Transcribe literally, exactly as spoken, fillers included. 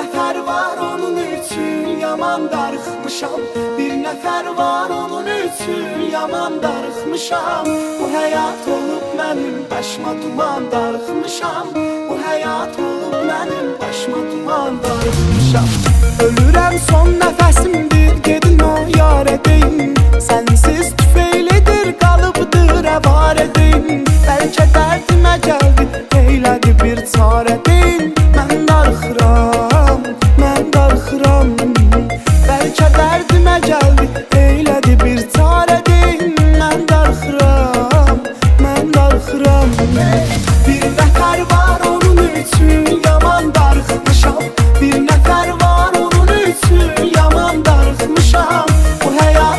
nəfər var onun üçün yaman darıxmışam. Bir nəfər var onun üçün yaman darıxmışam. Bu həyat olub mənim başıma duman darıxmışam. Bu həyat olub mənim başıma duman darıxmışam. Ölürəm son nəfəsimdir, gedin o yar edin. Sənsiz tüfeylidir, qalıbdır əvar edin. Bəlkə dərdimə gəldi, eylədi bir çarə deyim.